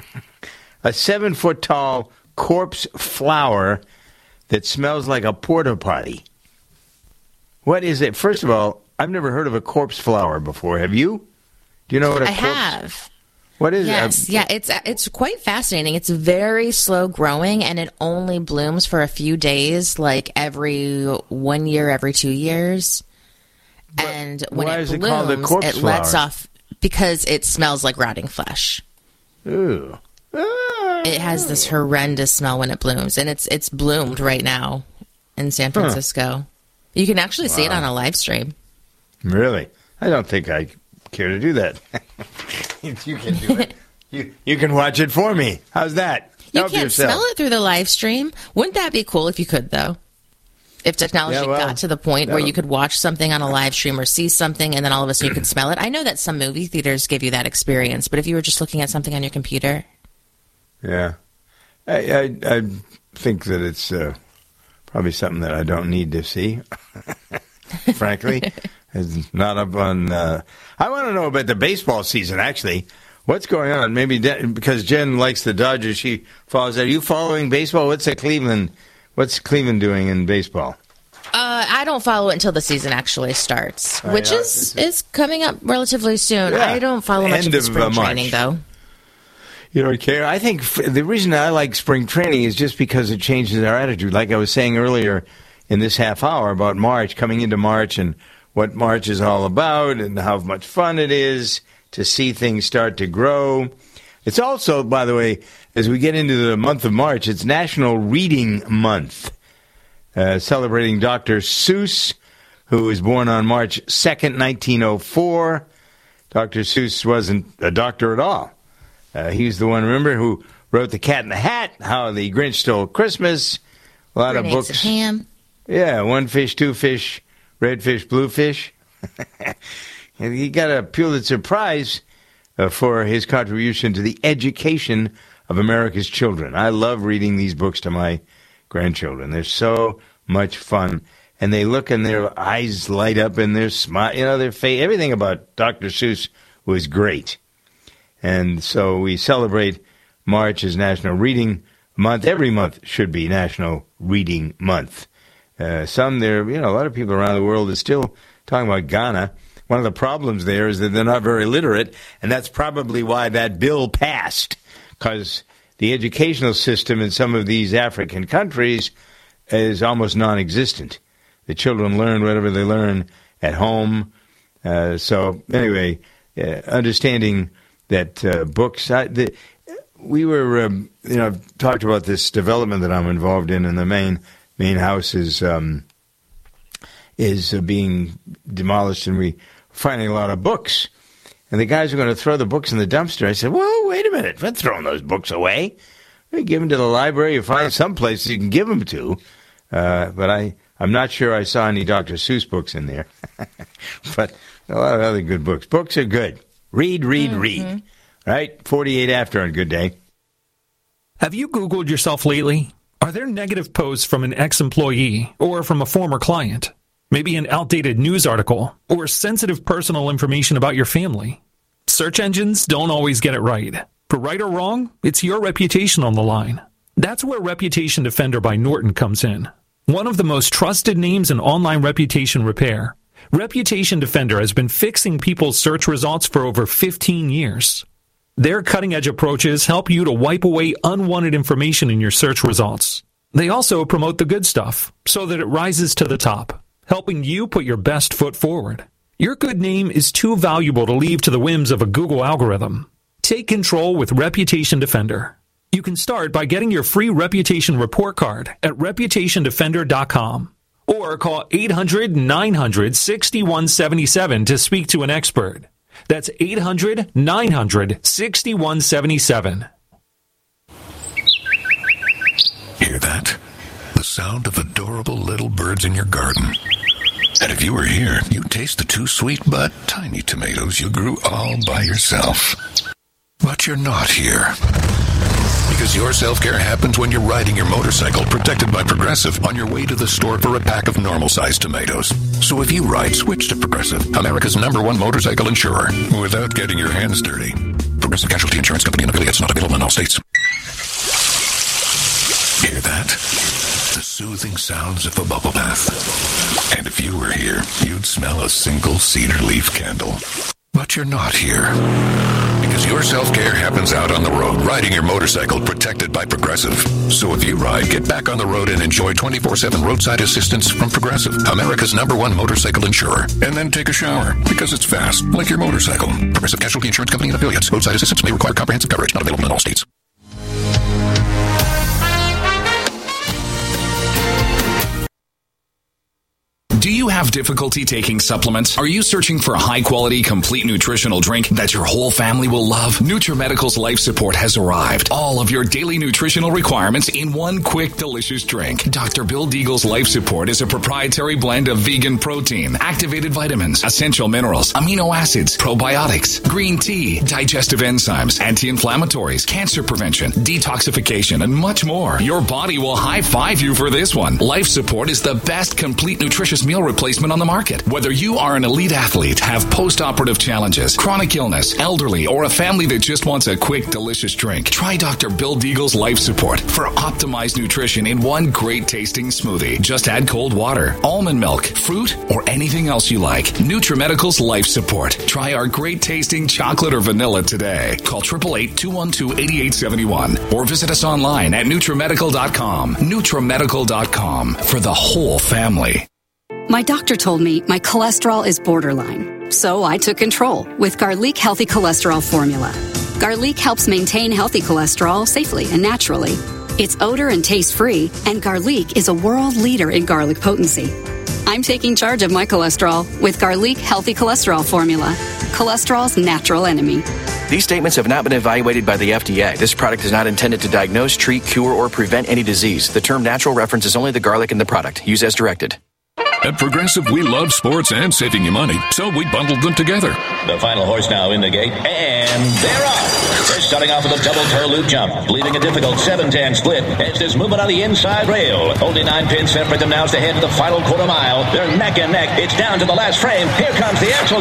A seven-foot-tall corpse flower that smells like a porta potty. What is it? First of all, I've never heard of a corpse flower before. Have you? Do you know what a I corpse... have. What is yes, it? yeah, it's it's quite fascinating. It's very slow growing, and it only blooms for a few days, like every one year, every two years. But and when why it is blooms, it called a corpse it lets flower? off because it smells like rotting flesh. Ooh. It has this horrendous smell when it blooms, and it's it's bloomed right now in San Francisco. Huh. You can actually wow. see it on a live stream. Really? I don't think I care to do that. You can do it. You you can watch it for me. How's that? You Help can't yourself. smell it through the live stream. Wouldn't that be cool if you could, though? If technology yeah, well, got to the point where you could watch something on a live stream or see something, and then all of a sudden you could smell it. I know that some movie theaters give you that experience, but if you were just looking at something on your computer, yeah, I I, I think that it's uh, probably something that I don't need to see. Frankly, it's not up on. Uh, I want to know about the baseball season. Actually, what's going on? Maybe De- because Jen likes the Dodgers, she follows. Are you following baseball? What's the Cleveland? What's Cleveland doing in baseball? Uh, I don't follow it until the season actually starts, oh, which yeah. is is coming up relatively soon. Yeah. I don't follow much End of the of, spring uh, March. training, though. You don't care. I think f- the reason I like spring training is just because it changes our attitude. Like I was saying earlier in this half hour about March, coming into March and what March is all about and how much fun it is to see things start to grow. It's also, by the way, as we get into the month of March, it's National Reading Month, uh, celebrating Doctor Seuss, who was born on March second, nineteen oh four. Doctor Seuss wasn't a doctor at all. Uh, he's the one, remember, who wrote The Cat in the Hat, How the Grinch Stole Christmas, a lot Green of Eggs books. and Ham. Yeah, One Fish, Two Fish, Red Fish, Blue Fish. And he got a Pulitzer Prize uh, for his contribution to the education of America's children. I love reading these books to my grandchildren. They're so much fun. And they look and their eyes light up and their smile, you know, their face, everything about Doctor Seuss was great. And so we celebrate March as National Reading Month. Every month should be National Reading Month. Uh, some there, you know, a lot of people around the world are still talking about Ghana. One of the problems there is that they're not very literate, and that's probably why that bill passed, because the educational system in some of these African countries is almost non-existent. The children learn whatever they learn at home. Uh, so anyway, uh, understanding that uh, books, I, the, we were, um, you know, I've talked about this development that I'm involved in, and the main main house is um, is uh, being demolished, and we're finding a lot of books. And the guys are going to throw the books in the dumpster. I said, well, wait a minute. We're not throwing those books away. We give them to the library. You find some place you can give them to. Uh, but I, I'm not sure I saw any Doctor Seuss books in there. But a lot of other good books. Books are good. Read, read, mm-hmm. read. Right? forty-eight after on Good Day. Have you Googled yourself lately? Are there negative posts from an ex-employee or from a former client? Maybe an outdated news article or sensitive personal information about your family? Search engines don't always get it right. For right or wrong, it's your reputation on the line. That's where Reputation Defender by Norton comes in. One of the most trusted names in online reputation repair, Reputation Defender has been fixing people's search results for over fifteen years. Their cutting-edge approaches help you to wipe away unwanted information in your search results. They also promote the good stuff so that it rises to the top, helping you put your best foot forward. Your good name is too valuable to leave to the whims of a Google algorithm. Take control with Reputation Defender. You can start by getting your free reputation report card at reputation defender dot com or call eight hundred, nine hundred, six one seven seven to speak to an expert. That's eight hundred, nine hundred, six one seven seven. Hear that? The sound of adorable little birds in your garden. And if you were here, you'd taste the two sweet but tiny tomatoes you grew all by yourself. But you're not here. Because your self-care happens when you're riding your motorcycle protected by Progressive on your way to the store for a pack of normal-sized tomatoes. So if you ride, switch to Progressive, America's number one motorcycle insurer, without getting your hands dirty. Progressive Casualty Insurance Company and affiliates, not available in all states. Hear that? The soothing sounds of a bubble bath. And if you were here, you'd smell a single cedar leaf candle. But you're not here. Because your self-care happens out on the road, riding your motorcycle protected by Progressive. So if you ride, get back on the road and enjoy twenty-four seven roadside assistance from Progressive, America's number one motorcycle insurer. And then take a shower, because it's fast, like your motorcycle. Progressive Casualty Insurance Company and affiliates. Roadside assistance may require comprehensive coverage, not available in all states. Do you have difficulty taking supplements? Are you searching for a high-quality, complete nutritional drink that your whole family will love? NutriMedical's Life Support has arrived. All of your daily nutritional requirements in one quick, delicious drink. Doctor Bill Deagle's Life Support is a proprietary blend of vegan protein, activated vitamins, essential minerals, amino acids, probiotics, green tea, digestive enzymes, anti-inflammatories, cancer prevention, detoxification, and much more. Your body will high-five you for this one. Life Support is the best complete nutritious meal meal replacement on the market. Whether you are an elite athlete, have post-operative challenges, chronic illness, elderly, or a family that just wants a quick, delicious drink, try Doctor Bill Deagle's Life Support for optimized nutrition in one great tasting smoothie. Just add cold water, almond milk, fruit, or anything else you like. NutriMedical's Life Support. Try our great tasting chocolate or vanilla today. Call eight eight eight, two one two, eight eight seven one or visit us online at NutriMedical dot com. NutriMedical dot com for the whole family. My doctor told me my cholesterol is borderline, so I took control with Garlic Healthy Cholesterol Formula. Garlic helps maintain healthy cholesterol safely and naturally. It's odor and taste-free, and Garlic is a world leader in garlic potency. I'm taking charge of my cholesterol with Garlic Healthy Cholesterol Formula, cholesterol's natural enemy. These statements have not been evaluated by the F D A. This product is not intended to diagnose, treat, cure, or prevent any disease. The term natural references only the garlic in the product. Use as directed. At Progressive, we love sports and saving you money, so we bundled them together. The final horse now in the gate, and they're off. They're starting off with a double toe loop jump, leaving a difficult seven ten split as there's movement on the inside rail. Only nine pins separate them now as they head to the final quarter mile. They're neck and neck. It's down to the last frame. Here comes the axle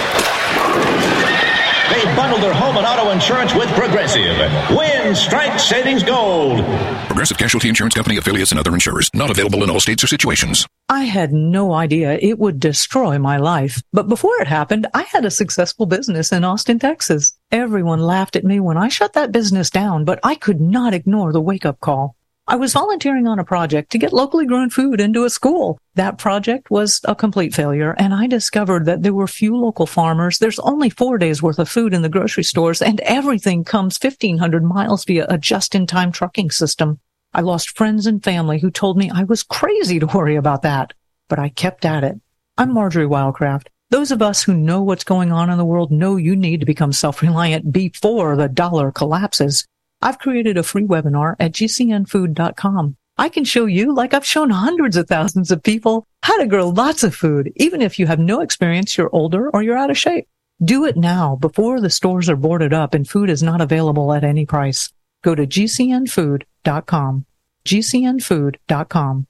jump. They bundled their home and auto insurance with Progressive. Win, strike, savings, gold. Progressive Casualty Insurance Company, affiliates, and other insurers. Not available in all states or situations. I had no idea it would destroy my life. But before it happened, I had a successful business in Austin, Texas. Everyone laughed at me when I shut that business down, but I could not ignore the wake-up call. I was volunteering on a project to get locally grown food into a school. That project was a complete failure, and I discovered that there were few local farmers. There's only four days worth of food in the grocery stores, and everything comes fifteen hundred miles via a just-in-time trucking system. I lost friends and family who told me I was crazy to worry about that, but I kept at it. I'm Marjorie Wildcraft. Those of us who know what's going on in the world know you need to become self-reliant before the dollar collapses. I've created a free webinar at G C N food dot com. I can show you, like I've shown hundreds of thousands of people, how to grow lots of food, even if you have no experience, you're older, or you're out of shape. Do it now before the stores are boarded up and food is not available at any price. Go to G C N food dot com. G C N food dot com.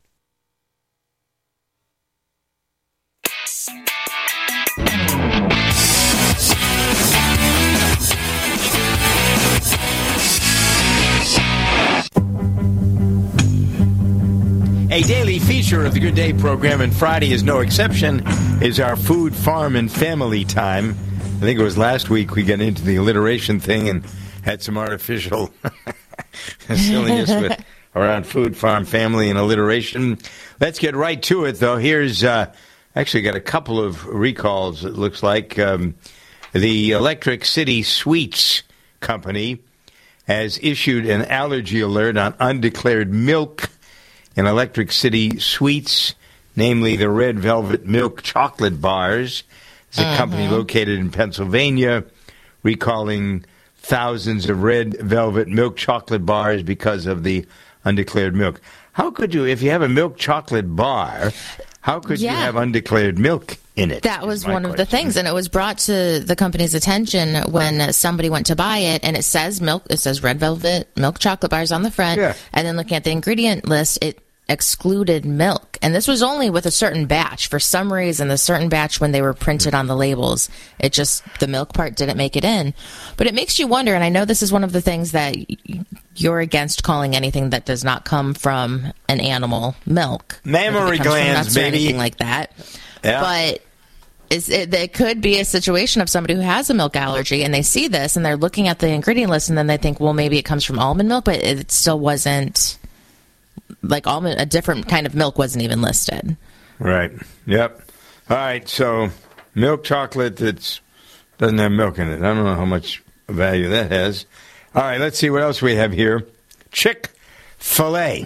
A daily feature of the Good Day program, and Friday is no exception, is our food, farm, and family time. I think it was last week we got into the alliteration thing and had some artificial silliness with, around food, farm, family, and alliteration. Let's get right to it, though. Here's, uh, actually got a couple of recalls, it looks like. Um, the Electric City Sweets Company has issued an allergy alert on undeclared milk in Electric City Sweets, namely the Red Velvet Milk Chocolate Bars. It's a uh-huh. company located in Pennsylvania, recalling thousands of Red Velvet Milk Chocolate Bars because of the undeclared milk. How could you, if you have a milk chocolate bar, how could yeah. you have undeclared milk in it? That was one question. of the things, and it was brought to the company's attention when somebody went to buy it, and it says milk, it says Red Velvet Milk Chocolate Bars on the front, yeah. and then looking at the ingredient list, it excluded milk. And this was only with a certain batch. For some reason, the certain batch, when they were printed on the labels, it just, the milk part didn't make it in. But it makes you wonder, and I know this is one of the things that you're against, calling anything that does not come from an animal milk. Mammary glands, baby. baby. Anything like that. Yeah. But Is it, it could be a situation of somebody who has a milk allergy, and they see this, and they're looking at the ingredient list, and then they think, well, maybe it comes from almond milk, but it still wasn't. Like almond, a different kind of milk wasn't even listed. Right. Yep. All right. So milk chocolate that doesn't have milk in it. I don't know how much value that has. All right. Let's see what else we have here. Chick-fil-A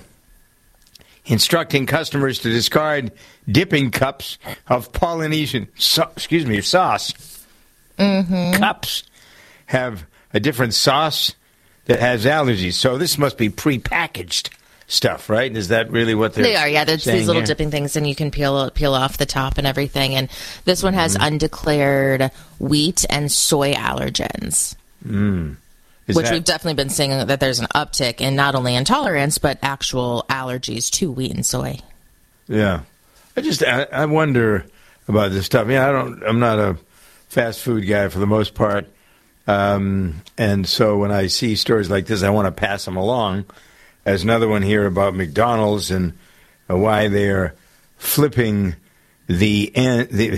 instructing customers to discard dipping cups of Polynesian, so, excuse me, sauce. Mm-hmm. Cups have a different sauce that has allergies. So this must be prepackaged stuff, right? Is that really what they're They are, yeah. There's these little here? dipping things, and you can peel peel off the top and everything. And this one has Mm-hmm. undeclared wheat and soy allergens, Mm. Is which that- we've definitely been seeing that there's an uptick in not only intolerance, but actual allergies to wheat and soy. Yeah. I just I, I wonder about this stuff. Yeah, I don't. I'm not a fast food guy for the most part, um, and so when I see stories like this, I want to pass them along. There's another one here about McDonald's and uh, why they're flipping the N, the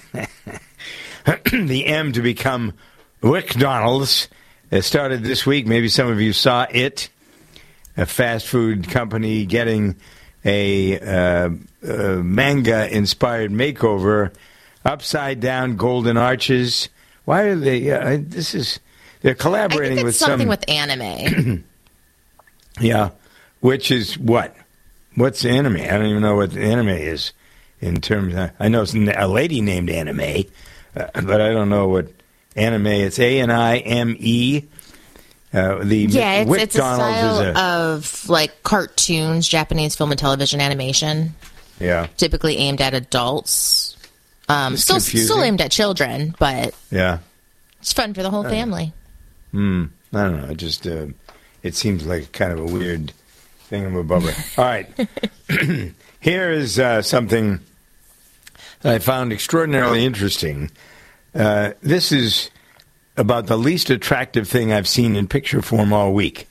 the M to become WcDonald's. It started this week. Maybe some of you saw it. A fast food company getting a, uh, a manga-inspired makeover, upside-down golden arches. Why are they? Uh, this is they're collaborating I think it's with something some with anime. Yeah, which is what? What's anime? I don't even know what anime is in terms of, I know it's a lady named Anime, uh, but I don't know what anime. It's A N I M E. Uh, the yeah, it's, it's a style is a, of like cartoons, Japanese film and television animation. Yeah, typically aimed at adults. Um, still, confusing. still aimed at children, but yeah, it's fun for the whole family. Hmm. I don't know. It just uh, it seems like kind of a weird thingamabobber. All right, here is uh, something that I found extraordinarily interesting. Uh, this is about the least attractive thing I've seen in picture form all week.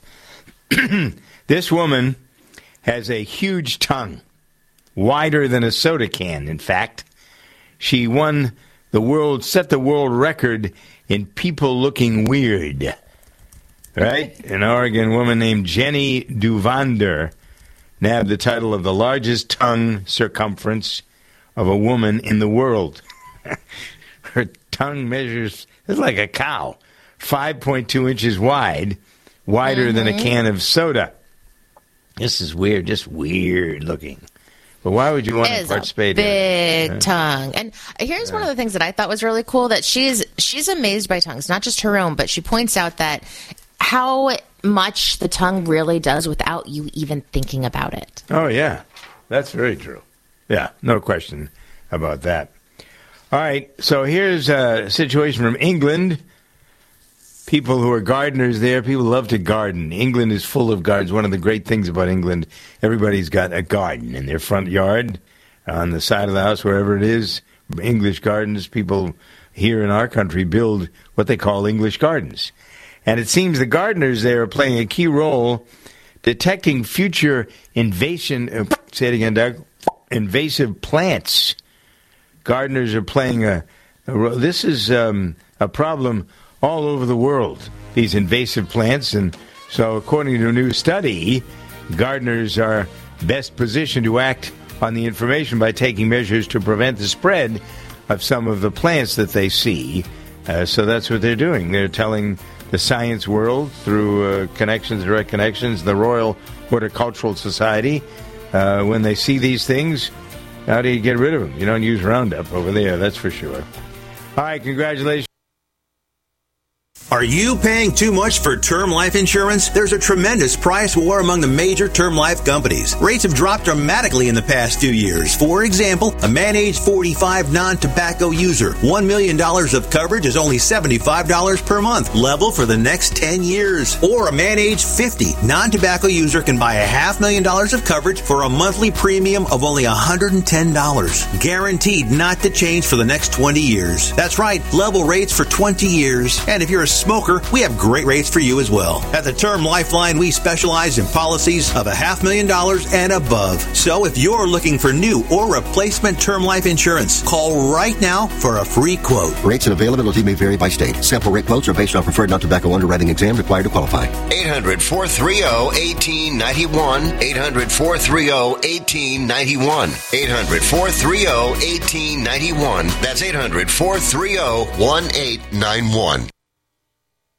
This woman has a huge tongue, wider than a soda can, in fact. She won the world, set the world record in people looking weird. Right? An Oregon woman named Jenny Duvander nabbed the title of the largest tongue circumference of a woman in the world. Her tongue measures, it's like a cow, five point two inches wide, wider mm-hmm. than a can of soda. This is weird, just weird looking. But why would you want to participate in it? Big Huh? tongue. And here's Yeah. one of the things that I thought was really cool, that she's she's amazed by tongues, not just her own, but she points out that how much the tongue really does without you even thinking about it. Oh, yeah. That's very true. Yeah, no question about that. All right, so here's a situation from England. People who are gardeners there, people love to garden. England is full of gardens. One of the great things about England, everybody's got a garden in their front yard, on the side of the house, wherever it is. English gardens, people here in our country build what they call English gardens. And it seems the gardeners there are playing a key role detecting future invasion, uh, say it again, Doug, invasive plants. Gardeners are playing a, a role. This is um, a problem all over the world, these invasive plants. And so according to a new study, gardeners are best positioned to act on the information by taking measures to prevent the spread of some of the plants that they see. Uh, so that's what they're doing. They're telling the science world through uh, connections, direct connections, the Royal Horticultural Society, uh, when they see these things, how do you get rid of them? You don't use Roundup over there, that's for sure. All right, congratulations. Are you paying too much for term life insurance? There's a tremendous price war among the major term life companies. Rates have dropped dramatically in the past few years. For example, a man age forty-five non-tobacco user, one million dollars of coverage is only seventy-five dollars per month, level for the next ten years. Or a man age fifty non-tobacco user can buy a half million dollars of coverage for a monthly premium of only one hundred ten dollars. Guaranteed not to change for the next twenty years. That's right, level rates for twenty years. And if you're a smoker, we have great rates for you as well. At the Term Lifeline, we specialize in policies of a half million dollars and above. So if you're looking for new or replacement term life insurance, call right now for a free quote. Rates and availability may vary by state. Sample rate quotes are based on preferred non-tobacco underwriting exam required to qualify. eight hundred, four three zero, one eight nine one. eight hundred, four three zero, one eight nine one. eight hundred, four three zero, one eight nine one. That's eight hundred, four three zero, one eight nine one.